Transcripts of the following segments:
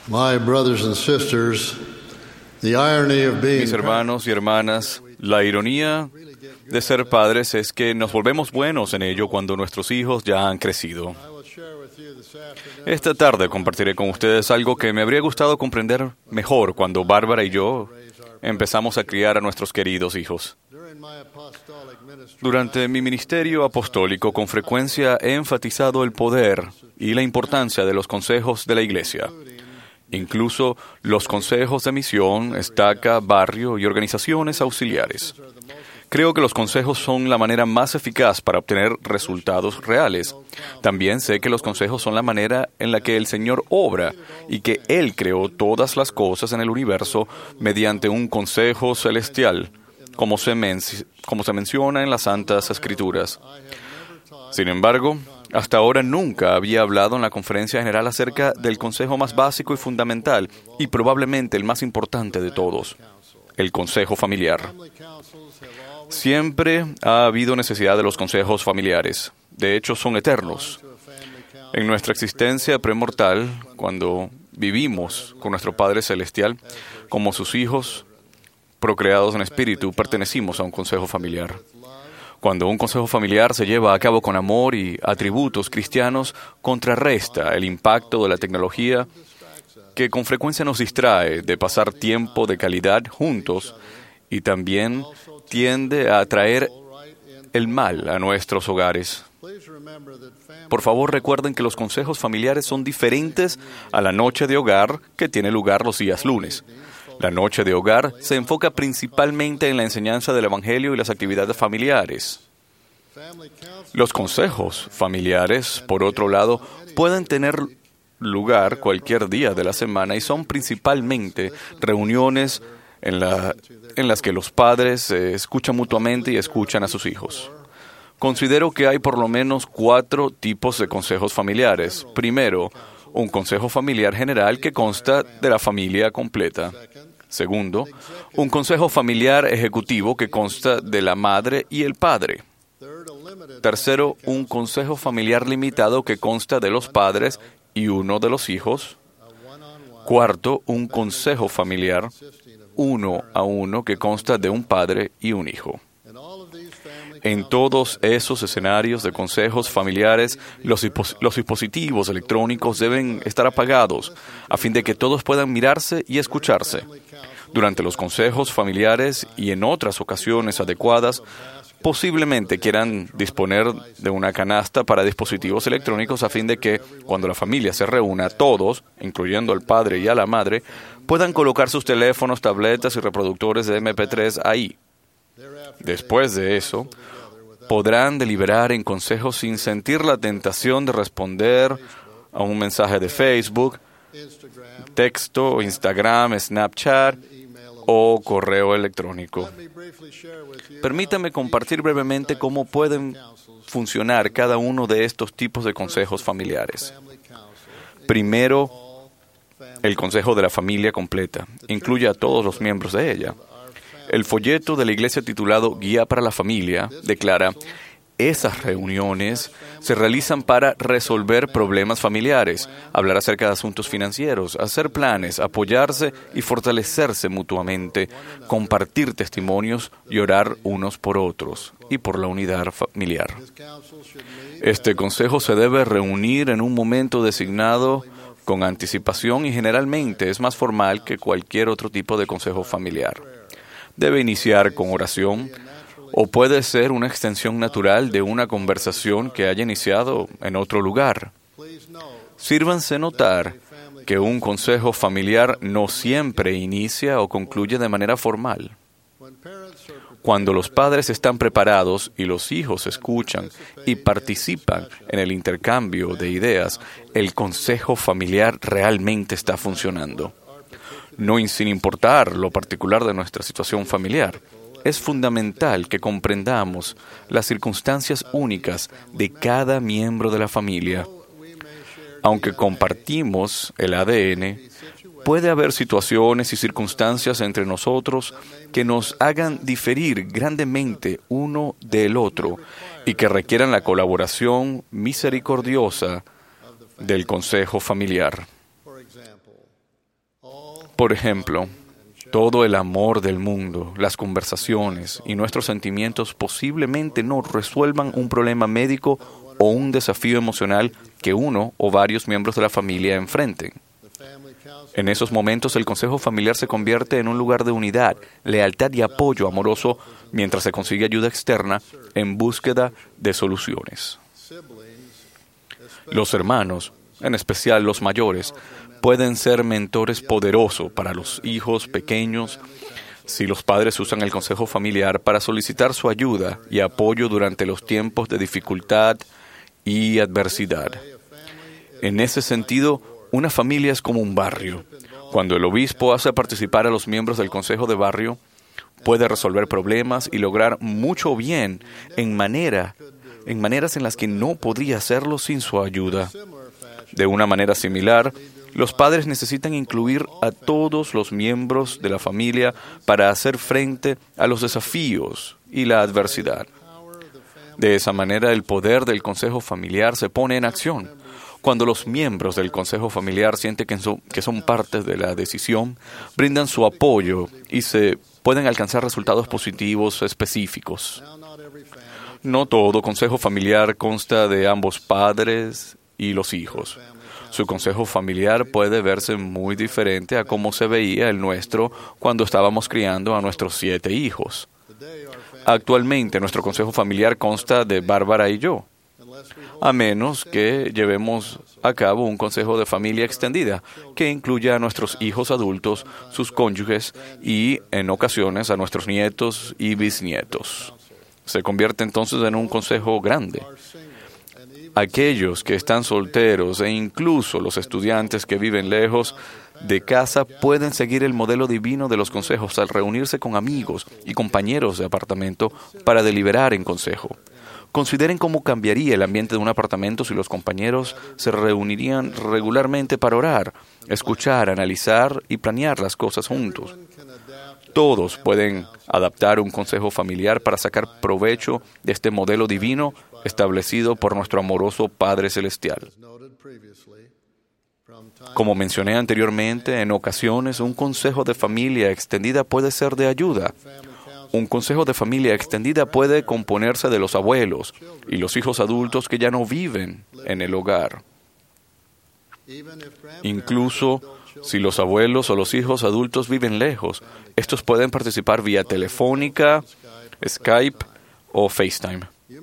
My brothers and sisters, the irony of being Mis hermanos y hermanas, la ironía de ser padres es que nos volvemos buenos en ello cuando nuestros hijos ya han crecido. Esta tarde compartiré con ustedes algo que me habría gustado comprender mejor cuando Bárbara y yo empezamos a criar a nuestros queridos hijos. Durante mi ministerio apostólico, con frecuencia he enfatizado el poder y la importancia de los consejos de la Iglesia, incluso los consejos de misión, estaca, barrio y organizaciones auxiliares. Creo que los consejos son la manera más eficaz para obtener resultados reales. También sé que los consejos son la manera en la que el Señor obra y que Él creó todas las cosas en el universo mediante un consejo celestial, como se menciona en las Santas Escrituras. Sin embargo, hasta ahora nunca había hablado en la conferencia general acerca del consejo más básico y fundamental, y probablemente el más importante de todos, el consejo familiar. Siempre ha habido necesidad de los consejos familiares. De hecho, son eternos. En nuestra existencia premortal, cuando vivimos con nuestro Padre Celestial, como sus hijos, procreados en espíritu, pertenecimos a un consejo familiar. Cuando un consejo familiar se lleva a cabo con amor y atributos cristianos, contrarresta el impacto de la tecnología que con frecuencia nos distrae de pasar tiempo de calidad juntos y también tiende a atraer el mal a nuestros hogares. Por favor, recuerden que los consejos familiares son diferentes a la noche de hogar que tiene lugar los días lunes. La noche de hogar se enfoca principalmente en la enseñanza del Evangelio y las actividades familiares. Los consejos familiares, por otro lado, pueden tener lugar cualquier día de la semana y son principalmente reuniones en las que los padres se escuchan mutuamente y escuchan a sus hijos. Considero que hay por lo menos 4 tipos de consejos familiares. Primero, un consejo familiar general que consta de la familia completa. Segundo, un consejo familiar ejecutivo que consta de la madre y el padre. Tercero, un consejo familiar limitado que consta de los padres y uno de los hijos. Cuarto, un consejo familiar 1 a 1 que consta de un padre y un hijo. En todos esos escenarios de consejos familiares, los dispositivos electrónicos deben estar apagados a fin de que todos puedan mirarse y escucharse. Durante los consejos familiares y en otras ocasiones adecuadas, posiblemente quieran disponer de una canasta para dispositivos electrónicos a fin de que, cuando la familia se reúna, todos, incluyendo al padre y a la madre, puedan colocar sus teléfonos, tabletas y reproductores de MP3 ahí. Después de eso, podrán deliberar en consejos sin sentir la tentación de responder a un mensaje de Facebook, texto, Instagram, Snapchat o correo electrónico. Permítame compartir brevemente cómo pueden funcionar cada uno de estos tipos de consejos familiares. Primero, el consejo de la familia completa. Incluye a todos los miembros de ella. El folleto de la iglesia titulado Guía para la Familia declara: esas reuniones se realizan para resolver problemas familiares, hablar acerca de asuntos financieros, hacer planes, apoyarse y fortalecerse mutuamente, compartir testimonios y orar unos por otros y por la unidad familiar. Este consejo se debe reunir en un momento designado con anticipación y generalmente es más formal que cualquier otro tipo de consejo familiar. Debe iniciar con oración, o puede ser una extensión natural de una conversación que haya iniciado en otro lugar. Sírvanse notar que un consejo familiar no siempre inicia o concluye de manera formal. Cuando los padres están preparados y los hijos escuchan y participan en el intercambio de ideas, el consejo familiar realmente está funcionando. No sin importar lo particular de nuestra situación familiar. Es fundamental que comprendamos las circunstancias únicas de cada miembro de la familia. Aunque compartimos el ADN, puede haber situaciones y circunstancias entre nosotros que nos hagan diferir grandemente uno del otro y que requieran la colaboración misericordiosa del consejo familiar. Por ejemplo, todo el amor del mundo, las conversaciones y nuestros sentimientos posiblemente no resuelvan un problema médico o un desafío emocional que uno o varios miembros de la familia enfrenten. En esos momentos, el consejo familiar se convierte en un lugar de unidad, lealtad y apoyo amoroso mientras se consigue ayuda externa en búsqueda de soluciones. Los hermanos, en especial los mayores, pueden ser mentores poderosos para los hijos pequeños si los padres usan el consejo familiar para solicitar su ayuda y apoyo durante los tiempos de dificultad y adversidad. En ese sentido, una familia es como un barrio. Cuando el obispo hace participar a los miembros del consejo de barrio, puede resolver problemas y lograr mucho bien en maneras en las que no podría hacerlo sin su ayuda. De una manera similar, los padres necesitan incluir a todos los miembros de la familia para hacer frente a los desafíos y la adversidad. De esa manera, el poder del consejo familiar se pone en acción. Cuando los miembros del consejo familiar sienten que son parte de la decisión, brindan su apoyo y se pueden alcanzar resultados positivos específicos. No todo consejo familiar consta de ambos padres y los hijos. Su consejo familiar puede verse muy diferente a cómo se veía el nuestro cuando estábamos criando a nuestros 7 hijos. Actualmente, nuestro consejo familiar consta de Bárbara y yo, a menos que llevemos a cabo un consejo de familia extendida que incluya a nuestros hijos adultos, sus cónyuges y, en ocasiones, a nuestros nietos y bisnietos. Se convierte entonces en un consejo grande. Aquellos que están solteros e incluso los estudiantes que viven lejos de casa pueden seguir el modelo divino de los consejos al reunirse con amigos y compañeros de apartamento para deliberar en consejo. Consideren cómo cambiaría el ambiente de un apartamento si los compañeros se reunirían regularmente para orar, escuchar, analizar y planear las cosas juntos. Todos pueden adaptar un consejo familiar para sacar provecho de este modelo divino establecido por nuestro amoroso Padre Celestial. Como mencioné anteriormente, en ocasiones un consejo de familia extendida puede ser de ayuda. Un consejo de familia extendida puede componerse de los abuelos y los hijos adultos que ya no viven en el hogar. Incluso si los abuelos o los hijos adultos viven lejos, estos pueden participar vía telefónica, Skype o FaceTime.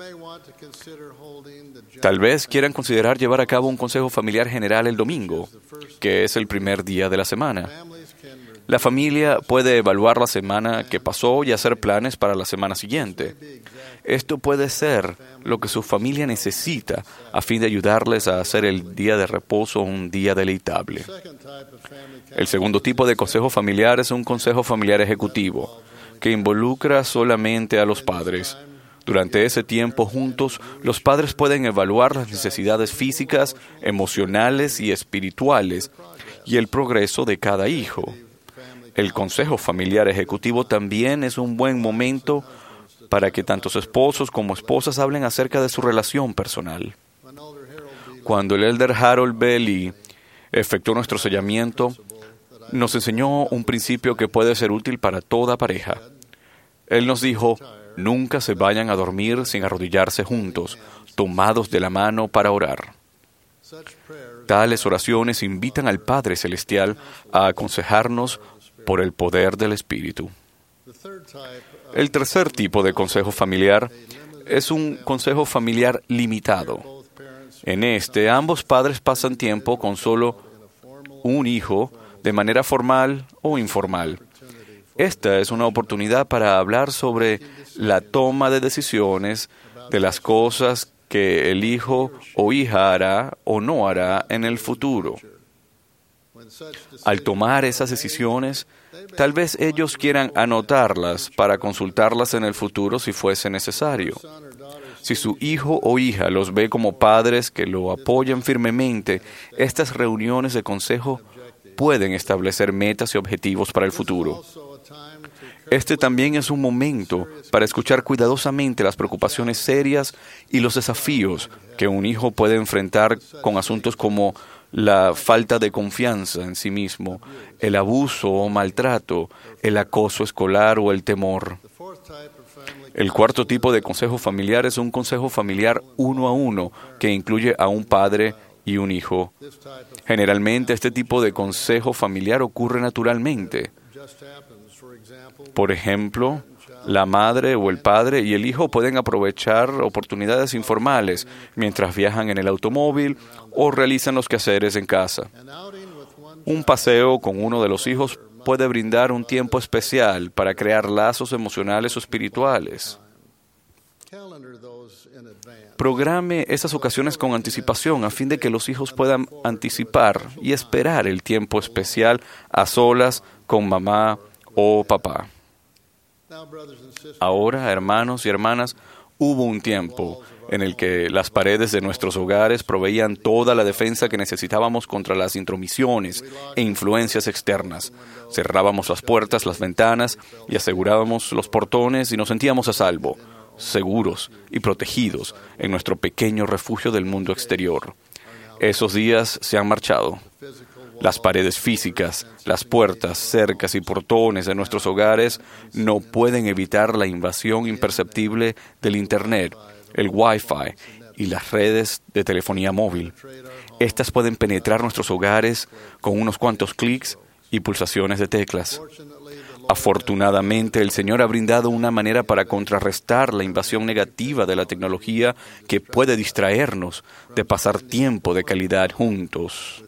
Tal vez quieran considerar llevar a cabo un consejo familiar general el domingo, que es el primer día de la semana. La familia puede evaluar la semana que pasó y hacer planes para la semana siguiente. Esto puede ser lo que su familia necesita a fin de ayudarles a hacer el día de reposo un día deleitable. El segundo tipo de consejo familiar es un consejo familiar ejecutivo, que involucra solamente a los padres. Durante ese tiempo juntos, los padres pueden evaluar las necesidades físicas, emocionales y espirituales y el progreso de cada hijo. El consejo familiar ejecutivo también es un buen momento para que tanto esposos como esposas hablen acerca de su relación personal. Cuando el elder Harold Bailey efectuó nuestro sellamiento, nos enseñó un principio que puede ser útil para toda pareja. Él nos dijo: nunca se vayan a dormir sin arrodillarse juntos, tomados de la mano para orar. Tales oraciones invitan al Padre Celestial a aconsejarnos por el poder del Espíritu. El tercer tipo de consejo familiar es un consejo familiar limitado. En este, ambos padres pasan tiempo con solo un hijo de manera formal o informal. Esta es una oportunidad para hablar sobre la toma de decisiones de las cosas que el hijo o hija hará o no hará en el futuro. Al tomar esas decisiones, tal vez ellos quieran anotarlas para consultarlas en el futuro si fuese necesario. Si su hijo o hija los ve como padres que lo apoyan firmemente, estas reuniones de consejo pueden establecer metas y objetivos para el futuro. Este también es un momento para escuchar cuidadosamente las preocupaciones serias y los desafíos que un hijo puede enfrentar con asuntos como la falta de confianza en sí mismo, el abuso o maltrato, el acoso escolar o el temor. El cuarto tipo de consejo familiar es un consejo familiar uno a uno que incluye a un padre y un hijo. Generalmente este tipo de consejo familiar ocurre naturalmente. Por ejemplo, la madre o el padre y el hijo pueden aprovechar oportunidades informales mientras viajan en el automóvil o realizan los quehaceres en casa. Un paseo con uno de los hijos puede brindar un tiempo especial para crear lazos emocionales o espirituales. Programe esas ocasiones con anticipación a fin de que los hijos puedan anticipar y esperar el tiempo especial a solas con mamá o papá. Ahora, hermanos y hermanas, hubo un tiempo en el que las paredes de nuestros hogares proveían toda la defensa que necesitábamos contra las intromisiones e influencias externas. Cerrábamos las puertas, las ventanas y asegurábamos los portones y nos sentíamos a salvo, seguros y protegidos en nuestro pequeño refugio del mundo exterior. Esos días se han marchado. Las paredes físicas, las puertas, cercas y portones de nuestros hogares no pueden evitar la invasión imperceptible del Internet, el Wi-Fi y las redes de telefonía móvil. Estas pueden penetrar nuestros hogares con unos cuantos clics y pulsaciones de teclas. Afortunadamente, el Señor ha brindado una manera para contrarrestar la invasión negativa de la tecnología que puede distraernos de pasar tiempo de calidad juntos.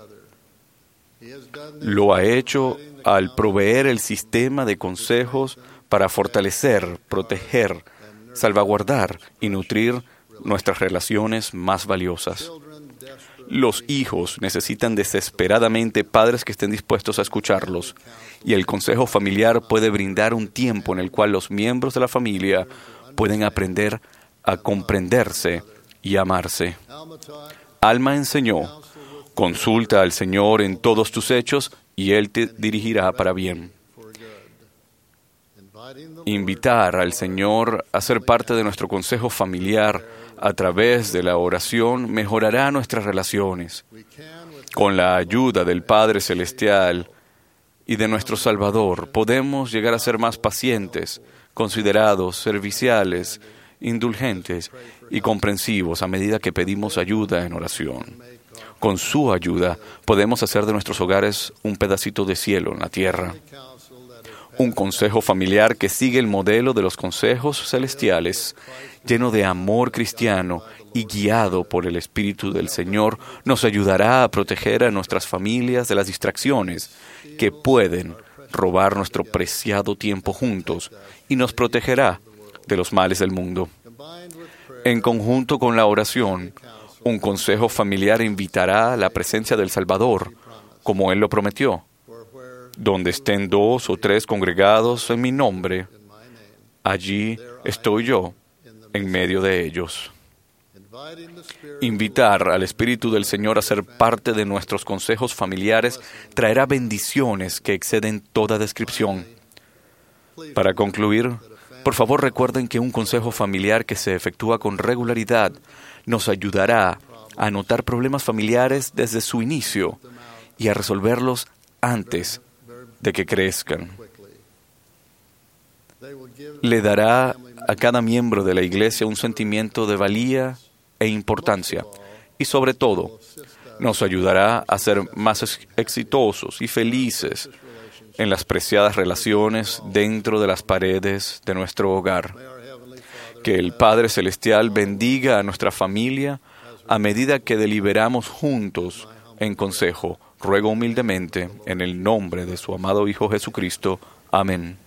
Lo ha hecho al proveer el sistema de consejos para fortalecer, proteger, salvaguardar y nutrir nuestras relaciones más valiosas. Los hijos necesitan desesperadamente padres que estén dispuestos a escucharlos, y el consejo familiar puede brindar un tiempo en el cual los miembros de la familia pueden aprender a comprenderse y amarse. Alma enseñó: consulta al Señor en todos tus hechos y Él te dirigirá para bien. Invitar al Señor a ser parte de nuestro consejo familiar a través de la oración mejorará nuestras relaciones. Con la ayuda del Padre Celestial y de nuestro Salvador, podemos llegar a ser más pacientes, considerados, serviciales, indulgentes y comprensivos a medida que pedimos ayuda en oración. Con su ayuda, podemos hacer de nuestros hogares un pedacito de cielo en la tierra. Un consejo familiar que sigue el modelo de los consejos celestiales, lleno de amor cristiano y guiado por el Espíritu del Señor, nos ayudará a proteger a nuestras familias de las distracciones que pueden robar nuestro preciado tiempo juntos y nos protegerá de los males del mundo. En conjunto con la oración, un consejo familiar invitará a la presencia del Salvador, como Él lo prometió. Donde estén 2 o 3 congregados en mi nombre, allí estoy yo, en medio de ellos. Invitar al Espíritu del Señor a ser parte de nuestros consejos familiares traerá bendiciones que exceden toda descripción. Para concluir, por favor recuerden que un consejo familiar que se efectúa con regularidad nos ayudará a notar problemas familiares desde su inicio y a resolverlos antes de que crezcan. Le dará a cada miembro de la Iglesia un sentimiento de valía e importancia, y sobre todo, nos ayudará a ser más exitosos y felices en las preciadas relaciones dentro de las paredes de nuestro hogar. Que el Padre Celestial bendiga a nuestra familia a medida que deliberamos juntos en consejo. Ruego humildemente en el nombre de su amado Hijo Jesucristo. Amén.